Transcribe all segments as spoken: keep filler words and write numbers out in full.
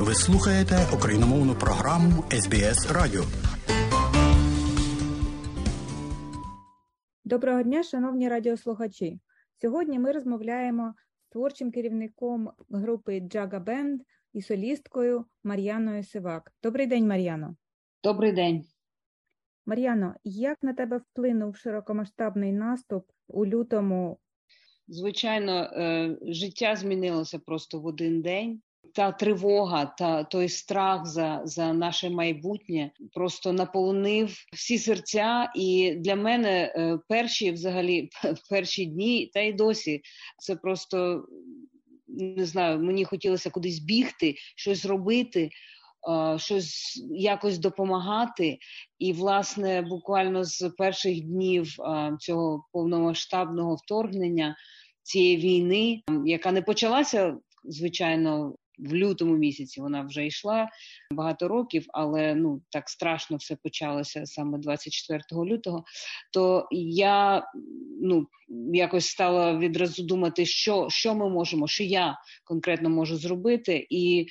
Ви слухаєте україномовну програму ес бі ес Радіо. Доброго дня, шановні радіослухачі. Сьогодні ми розмовляємо з творчим керівником групи Джага Бенд і солісткою Мар'яною Сивак. Добрий день, Мар'яно. Добрий день. Мар'яно, як на тебе вплинув широкомасштабний наступ у лютому? Звичайно, життя змінилося просто в один день. Та тривога, та той страх за, за наше майбутнє просто наповнив всі серця. І для мене перші, взагалі, перші дні, та й досі, це просто, не знаю, мені хотілося кудись бігти, щось робити, щось якось допомагати. І, власне, буквально з перших днів цього повномасштабного вторгнення, цієї війни, яка не почалася, звичайно, в лютому місяці, вона вже йшла багато років, але ну так страшно все почалося саме двадцять четвертого лютого, то я ну якось стала відразу думати, що, що ми можемо, що я конкретно можу зробити. І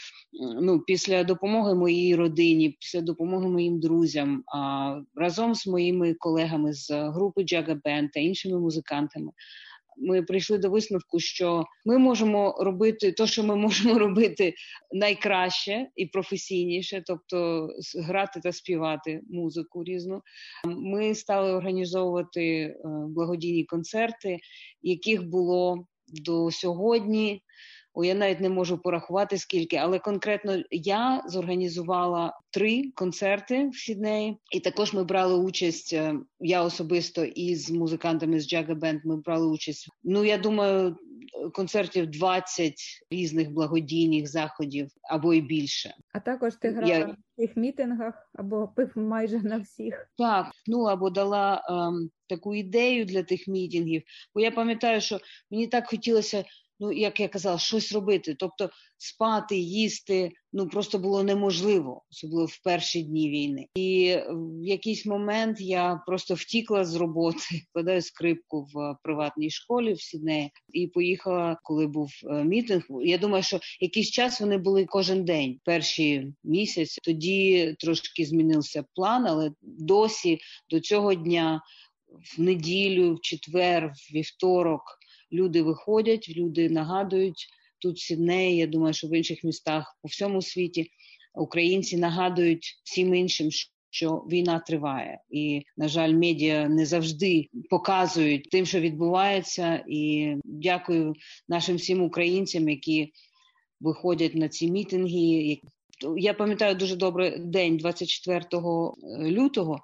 ну, після допомоги моїй родині, після допомоги моїм друзям, а, разом з моїми колегами з групи Джага Бенд та іншими музикантами, ми прийшли до висновку, що ми можемо робити те, що ми можемо робити найкраще і професійніше, тобто грати та співати музику різну. Ми стали організовувати благодійні концерти, яких було до сьогодні, о, я навіть не можу порахувати скільки, але конкретно я зорганізувала три концерти в Сіднеї. І також ми брали участь, я особисто із музикантами з Джага Бенд, ми брали участь, ну я думаю, концертів двадцять різних благодійних заходів або і більше. А також ти грала я... на всіх мітингах або майже на всіх? Так, ну або дала ем, таку ідею для тих мітингів, бо я пам'ятаю, що мені так хотілося, ну, як я казала, щось робити. Тобто спати, їсти, ну, просто було неможливо, особливо в перші дні війни. І в якийсь момент я просто втікла з роботи, вкладаю скрипку в приватній школі в Сіднеї і поїхала, коли був мітинг. Я думаю, що якийсь час вони були кожен день, перший місяць. Тоді трошки змінився план, але досі до цього дня, в неділю, в четвер, в вівторок, люди виходять, люди нагадують тут в Сіднеї, я думаю, що в інших містах по всьому світі українці нагадують всім іншим, що війна триває. І, на жаль, медіа не завжди показують тим, що відбувається. І дякую нашим всім українцям, які виходять на ці мітинги. Я пам'ятаю дуже добре день двадцять четвертого лютого,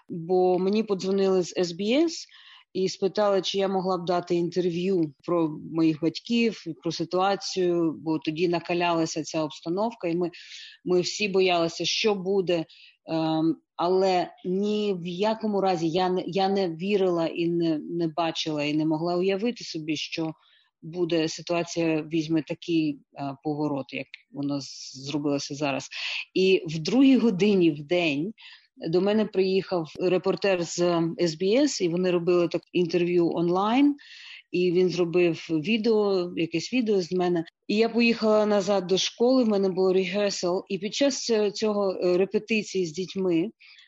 бо мені подзвонили з ес бі ес, і спитали, чи я могла б дати інтерв'ю про моїх батьків, про ситуацію, бо тоді накалялася ця обстановка, і ми, ми всі боялися, що буде. Ем, але ні в якому разі я не, я не вірила і не, не бачила, і не могла уявити собі, що буде ситуація, візьме такий а, поворот, як воно зробилося зараз. І в другій годині в день до мене приїхав репортер з ес бі ес, і вони робили так інтерв'ю онлайн, і він зробив відео, якесь відео з мене. І я поїхала назад до школи, в мене було рехерсал, і під час цього репетиції з дітьми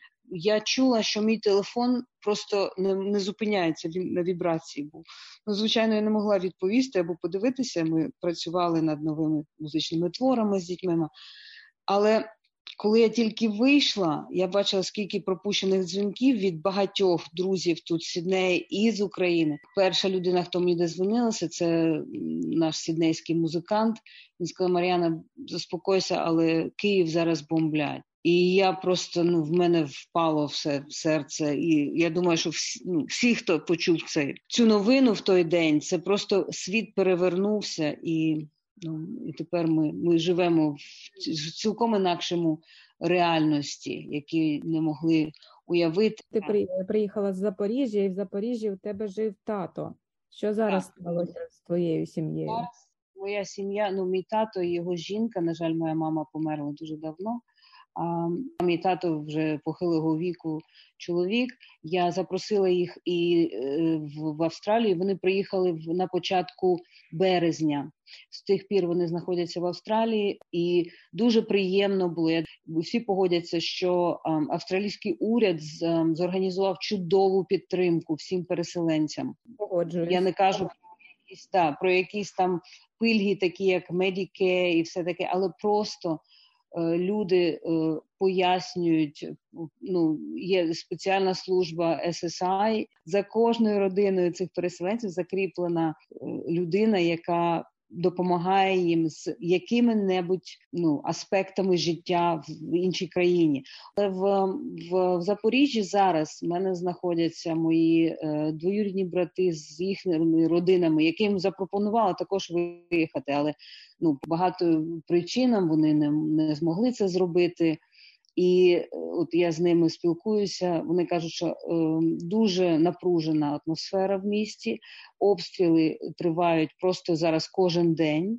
я чула, що мій телефон просто не, не зупиняється, він на вібрації був. Ну, звичайно, я не могла відповісти або подивитися, ми працювали над новими музичними творами з дітьми, але коли я тільки вийшла, я бачила, скільки пропущених дзвінків від багатьох друзів тут в Сіднеї і з України. Перша людина, хто мені дозвонилася, це наш сіднейський музикант. Він сказав: Мар'яна, заспокойся, але Київ зараз бомблять. І я просто, ну, в мене впало все в серце. І я думаю, що всі, ну, всі, хто почув це, цю новину в той день, це просто світ перевернувся. І Ну, і тепер ми, ми живемо в цілком інакшому реальності, які не могли уявити. Ти приїхала з Запоріжжя, і в Запоріжжі у тебе жив тато. Що зараз сталося з твоєю сім'єю? Зараз моя сім'я, ну, мій тато і його жінка, на жаль, моя мама померла дуже давно, А мій тато вже похилого віку чоловік. Я запросила їх і в Австралію. Вони приїхали на початку березня. З тих пір вони знаходяться в Австралії, і дуже приємно було. Всі погодяться, що австралійський уряд зорганізував чудову підтримку всім переселенцям. Погоджуюсь. Я не кажу про якісь, та, про якісь там пільги, такі як Medicare і все таке, але просто люди е, пояснюють, ну, є спеціальна служба ес ес ай, за кожною родиною цих переселенців закріплена людина, яка допомагає їм з якими-небудь ну, аспектами життя в іншій країні. Але в, в, в Запоріжжі зараз в мене знаходяться мої е, двоюрідні брати з їхніми родинами, яким запропонували також виїхати, але ну, по багато причинам вони не, не змогли це зробити. І от я з ними спілкуюся, вони кажуть, що е, дуже напружена атмосфера в місті, обстріли тривають просто зараз кожен день.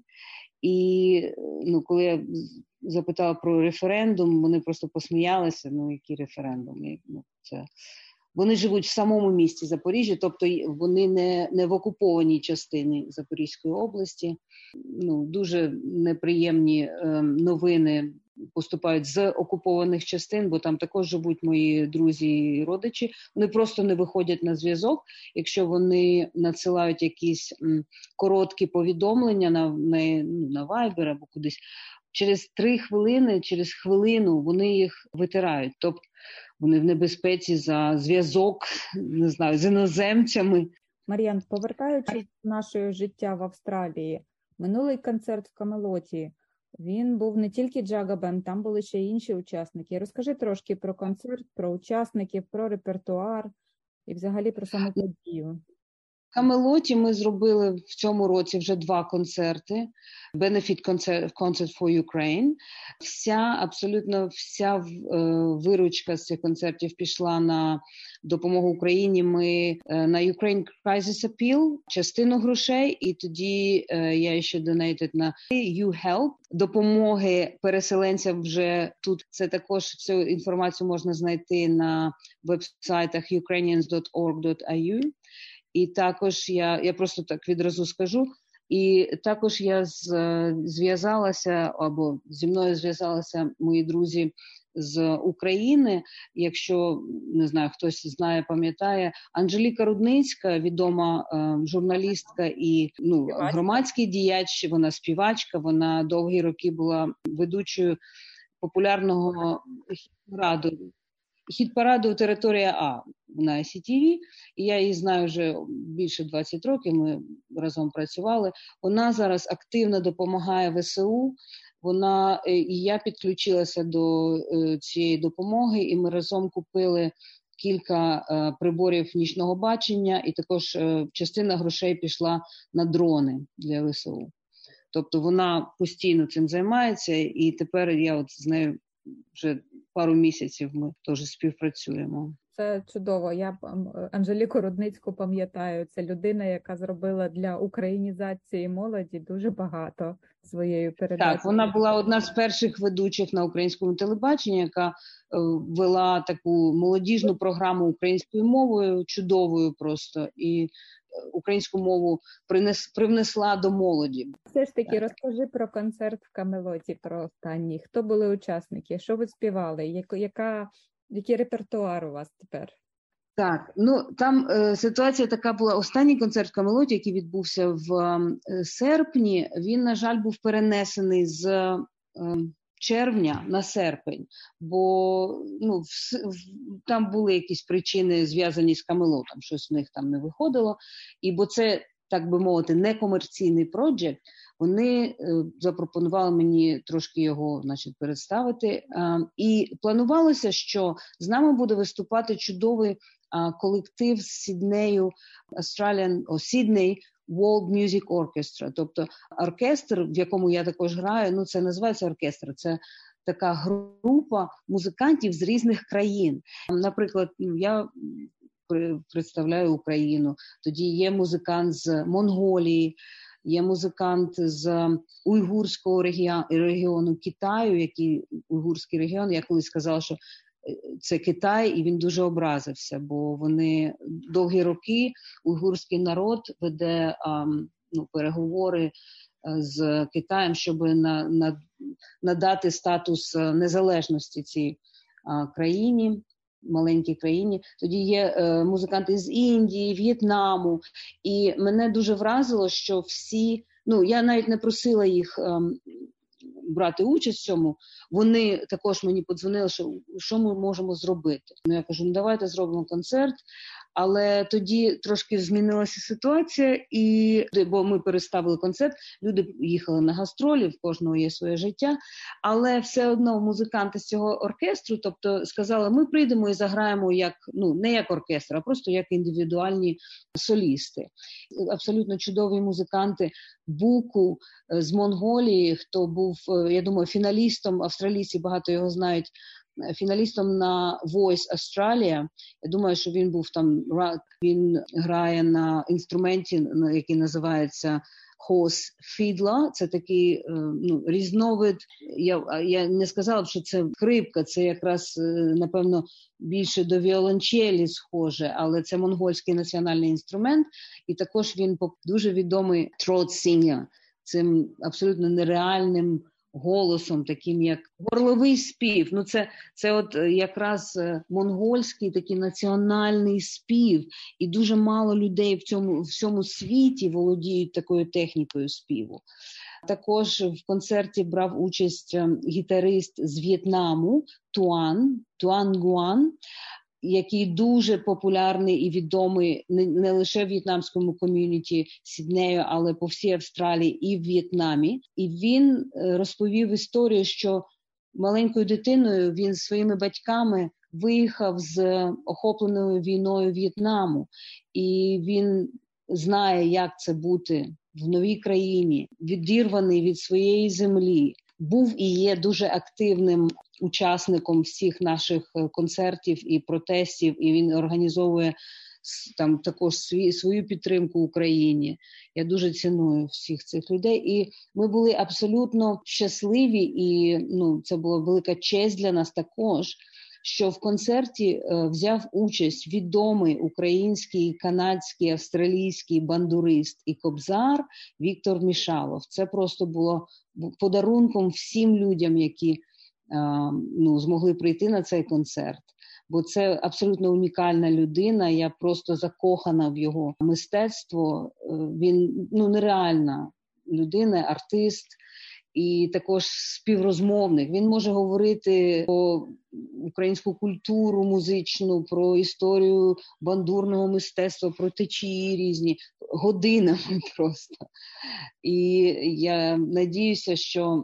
І ну, коли я запитала про референдум, вони просто посміялися, ну який референдум? Ну, це... Вони живуть в самому місті Запоріжжя, тобто вони не, не в окупованій частині Запорізької області. Ну, дуже неприємні е, новини поступають з окупованих частин, бо там також живуть мої друзі і родичі. Вони просто не виходять на зв'язок. Якщо вони надсилають якісь м, короткі повідомлення на, на, ну, на Viber або кудись, через три хвилини, через хвилину вони їх витирають. Тобто вони в небезпеці за зв'язок, не знаю, з іноземцями. Мар'ян, повертаючись до нашого життя в Австралії, минулий концерт в Камелоті, він був не тільки Джага Бенд, там були ще й інші учасники. Розкажи трошки про концерт, про учасників, про репертуар і взагалі про саму подію. В Камелоті ми зробили в цьому році вже два концерти. Benefit Concert, Concert for Ukraine. Вся, абсолютно вся виручка з цих концертів пішла на допомогу Україні. Ми на Ukraine Crisis Appeal частину грошей, і тоді я ще donated на You Help. Допомоги переселенцям вже тут. Це також цю інформацію можна знайти на веб-сайтах ukrainians dot org dot a u. І також я, я просто так відразу скажу, і також я з, зв'язалася, або зі мною зв'язалися мої друзі з України, якщо, не знаю, хтось знає, пам'ятає, Анжеліка Рудницька, відома е, журналістка і ну, громадський діяч, вона співачка, вона довгі роки була ведучою популярного раду. Хіт-параду «Територія А» на Сі Ті Ві, і я її знаю вже більше двадцять років, ми разом працювали. Вона зараз активно допомагає Ве Се У, вона, і я підключилася до цієї допомоги, і ми разом купили кілька приборів нічного бачення, і також частина грошей пішла на дрони для Ве Се У. Тобто вона постійно цим займається, і тепер я от з нею вже пару місяців ми теж співпрацюємо. Це чудово. Я Анжеліку Рудницьку пам'ятаю. Це людина, яка зробила для українізації молоді дуже багато своєю передачею. Так, вона була одна з перших ведучих на українському телебаченні, яка вела таку молодіжну програму українською мовою, чудовою просто, і українську мову принес, привнесла до молоді. Все ж таки, розкажи про концерт в Камелоті, про останній. Хто були учасники? Що ви співали? Яка, яка, який репертуар у вас тепер? Так, ну там е, ситуація така була. Останній концерт в Камелоті, який відбувся в е, серпні, він, на жаль, був перенесений з е, червня на серпень, бо ну, в, в, там були якісь причини, зв'язані з Камелотом, щось в них там не виходило. І бо це, так би мовити, некомерційний проєкт, вони е, запропонували мені трошки його, значить, представити. Е, і планувалося, що з нами буде виступати чудовий е, колектив з Сіднею, Australian, о, Sydney World Music Orchestra, тобто оркестр, в якому я також граю, ну це називається оркестр, це така група музикантів з різних країн. Наприклад, я представляю Україну, тоді є музикант з Монголії, Є музикант з уйгурського регіону Китаю, який уйгурський регіон, я колись сказала, що це Китай, і він дуже образився, бо вони довгі роки, уйгурський народ веде а, ну, переговори з Китаєм, щоб на, на, надати статус незалежності цій а, країні, маленькій країні. Тоді є е, музиканти з Індії, В'єтнаму, і мене дуже вразило, що всі, ну, я навіть не просила їх е, брати участь в цьому, вони також мені подзвонили, що, що ми можемо зробити. Ну, я кажу, ну давайте зробимо концерт, але тоді трошки змінилася ситуація, і, бо ми переставили концерт, люди їхали на гастролі, в кожного є своє життя, але все одно музиканти з цього оркестру, тобто сказали, ми прийдемо і заграємо як, ну, не як оркестр, а просто як індивідуальні солісти. Абсолютно чудові музиканти Буку з Монголії, хто був, я думаю, фіналістом, австралійці багато його знають, фіналістом на Voice Australia. Я думаю, що він був там, він грає на інструменті, який називається Horse Fiddler. Це такий, ну, різновид. Я, я не сказала б, що це скрипка, це якраз, напевно, більше до віолончелі схоже, але це монгольський національний інструмент. І також він дуже відомий throat singer, цим абсолютно нереальним голосом, таким як горловий спів. Ну це, це от якраз монгольський такий національний спів. І дуже мало людей в цьому, в всьому світі володіють такою технікою співу. Також в концерті брав участь гітарист з В'єтнаму Туан, Туан Гуан, який дуже популярний і відомий не, не лише в в'єтнамському ком'юніті Сіднею, але по всій Австралії і в В'єтнамі. І він розповів історію, що маленькою дитиною він зі своїми батьками виїхав з охопленою війною В'єтнаму. І він знає, як це бути в новій країні, відірваний від своєї землі. Був і є дуже активним учасником всіх наших концертів і протестів, і він організовує там також свій, свою підтримку Україні. Я дуже ціную всіх цих людей. І ми були абсолютно щасливі, і ну, це була велика честь для нас також, що в концерті е, взяв участь відомий український, канадський, австралійський бандурист і кобзар Віктор Мішалов. Це просто було подарунком всім людям, які е, ну, змогли прийти на цей концерт. Бо це абсолютно унікальна людина, я просто закохана в його мистецтво. Він, ну, нереальна людина, артист і також співрозмовник. Він може говорити про українську культуру музичну, про історію бандурного мистецтва, про течії різні, годинами просто. І я надіюся, що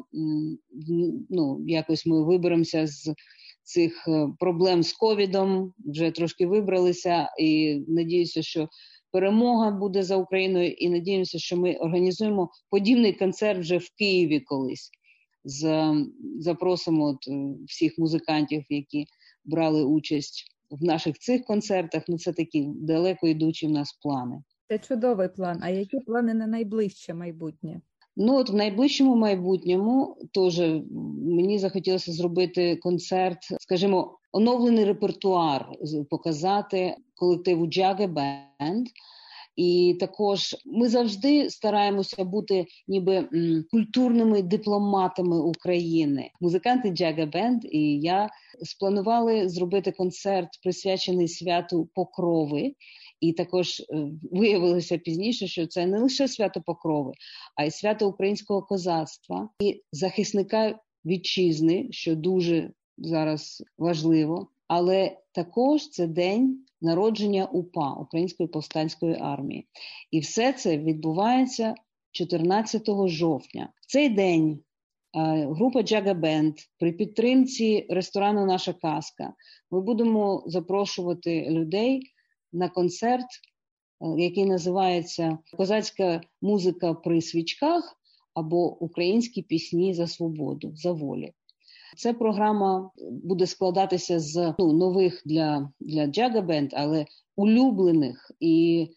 ну, якось ми виберемося з цих проблем з ковідом, вже трошки вибралися, і надіюся, що перемога буде за Україною, і надіємося, що ми організуємо подібний концерт вже в Києві колись. З, запросимо от всіх музикантів, які брали участь в наших цих концертах. Ну, це такі далеко йдучі в нас плани. Це чудовий план. А які плани на найближче майбутнє? Ну, от в найближчому майбутньому теж мені захотілося зробити концерт, скажімо, оновлений репертуар, показати колективу Jagga Band. І також ми завжди стараємося бути ніби м, культурними дипломатами України. Музиканти Jagga Band і я спланували зробити концерт, присвячений святу Покрови. І також виявилося пізніше, що це не лише свято Покрови, а й свято українського козацтва і захисника вітчизни, що дуже зараз важливо. Але також це день народження УПА, Української повстанської армії. І все це відбувається чотирнадцятого жовтня. В цей день група Jagga Band при підтримці ресторану «Наша казка» ми будемо запрошувати людей на концерт, який називається «Козацька музика при свічках» або «Українські пісні за свободу, за волю». Ця програма буде складатися з ну, нових для, для Jagga Band, але улюблених і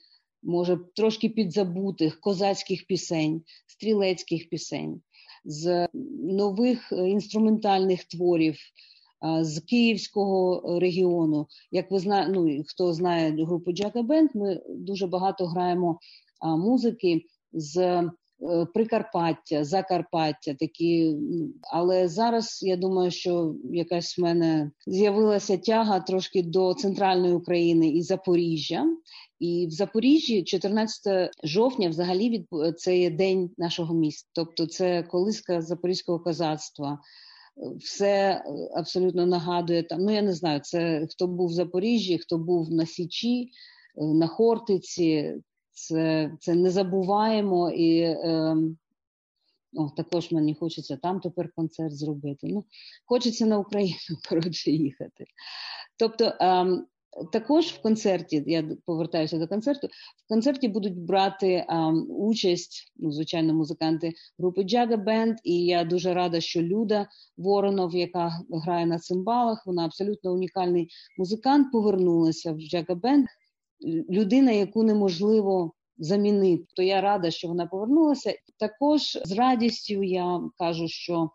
може трошки підзабутих козацьких пісень, стрілецьких пісень, з нових інструментальних творів, з Київського регіону. Як ви знаєте, ну, хто знає групу Джага Бенд, ми дуже багато граємо музики з Прикарпаття, Закарпаття, такі, але зараз я думаю, що якась в мене з'явилася тяга трошки до центральної України і Запоріжжя. І в Запоріжжі чотирнадцятого жовтня взагалі від... це є день нашого міста, тобто це колиска запорізького козацтва. Все абсолютно нагадує там, ну я не знаю, це хто був в Запоріжжі, хто був на Січі, на Хортиці, це, це не забуваємо і е, о, також мені хочеться там тепер концерт зробити. Ну, хочеться на Україну, коротше, їхати. Тобто е, також в концерті, я повертаюся до концерту, в концерті будуть брати um, участь, ну, звичайно, музиканти групи Джага Бенд, і я дуже рада, що Люда Воронов, яка грає на цимбалах, вона абсолютно унікальний музикант, повернулася в Джага Бенд, людина, яку неможливо замінити. То я рада, що вона повернулася. Також з радістю я кажу, що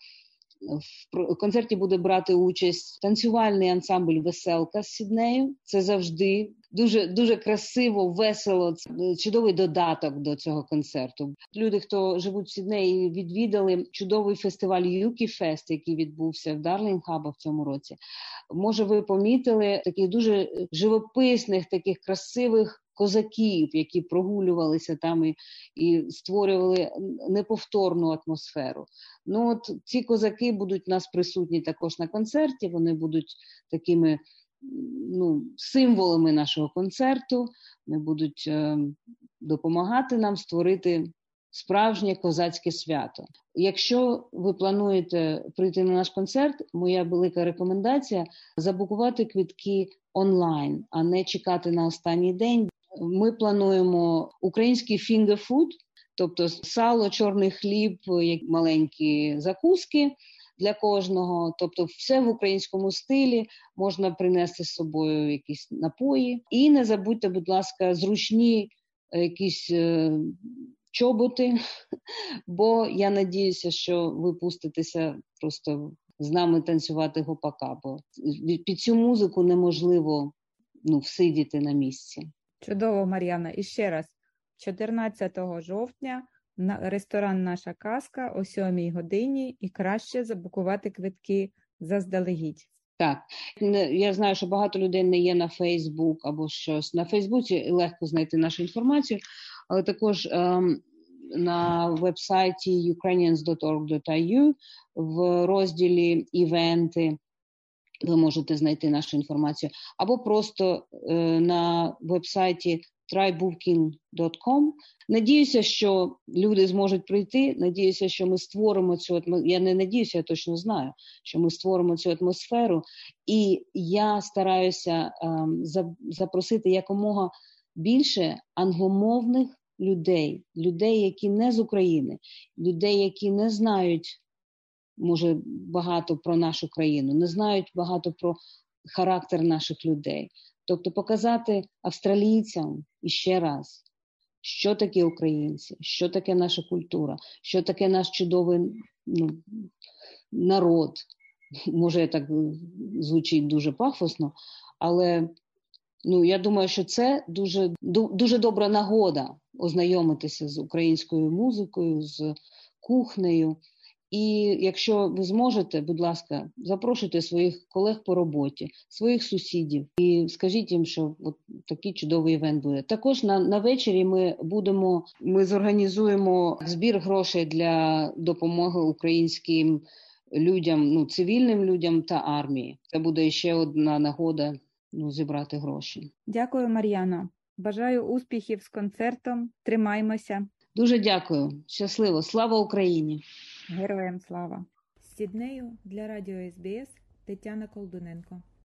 в концерті буде брати участь танцювальний ансамбль «Веселка» з Сіднею. Це завжди дуже, дуже красиво, весело, це чудовий додаток до цього концерту. Люди, хто живуть в Сіднеї, відвідали чудовий фестиваль «Юкі Фест», який відбувся в Дарлінг-Хаба в цьому році. Може, ви помітили таких дуже живописних, таких красивих козаків, які прогулювалися там і, і створювали неповторну атмосферу. Ну от ці козаки будуть у нас присутні також на концерті, вони будуть такими, ну, символами нашого концерту, вони будуть е, допомагати нам створити справжнє козацьке свято. Якщо ви плануєте прийти на наш концерт, моя велика рекомендація – забукувати квитки онлайн, а не чекати на останній день. Ми плануємо український фінгерфуд, тобто сало, чорний хліб, маленькі закуски для кожного, тобто все в українському стилі, можна принести з собою якісь напої. І не забудьте, будь ласка, зручні якісь е, чоботи, бо я надіюся, що ви пуститеся просто з нами танцювати гопака, бо під цю музику неможливо, ну, всидіти на місці. Чудово, Мар'яна. І ще раз, чотирнадцятого жовтня на ресторан «Наша казка» о сьомій годині, і краще забукувати квитки заздалегідь. Так, я знаю, що багато людей не є на Фейсбук або щось. На Фейсбуці легко знайти нашу інформацію, але також ем, на веб-сайті юкрейніанс крапка орг крапка ай ю в розділі «Івенти» ви можете знайти нашу інформацію, або просто е, на веб-сайті трай букінг крапка ком. Надіюся, що люди зможуть прийти, надіюся, що ми створимо цю атмосферу, я не надіюся, я точно знаю, що ми створимо цю атмосферу, і я стараюся е, запросити якомога більше англомовних людей, людей, які не з України, людей, які не знають, може, багато про нашу країну, не знають багато про характер наших людей. Тобто показати австралійцям іще раз, що таке українці, що таке наша культура, що таке наш чудовий, ну, народ. Може, так звучить дуже пафосно, але, ну, я думаю, що це дуже, дуже добра нагода ознайомитися з українською музикою, з кухнею. І якщо ви зможете, будь ласка, запрошуйте своїх колег по роботі, своїх сусідів і скажіть їм, що от такий чудовий івент буде. Також на, на вечорі ми будемо, ми зорганізуємо збір грошей для допомоги українським людям, ну, цивільним людям та армії. Це буде ще одна нагода, ну, зібрати гроші. Дякую, Мар'яна. Бажаю успіхів з концертом. Тримаймося. Дуже дякую. Щасливо. Слава Україні! Героям слава! З Сіднею для радіо ес бі ес Тетяна Колдуненко.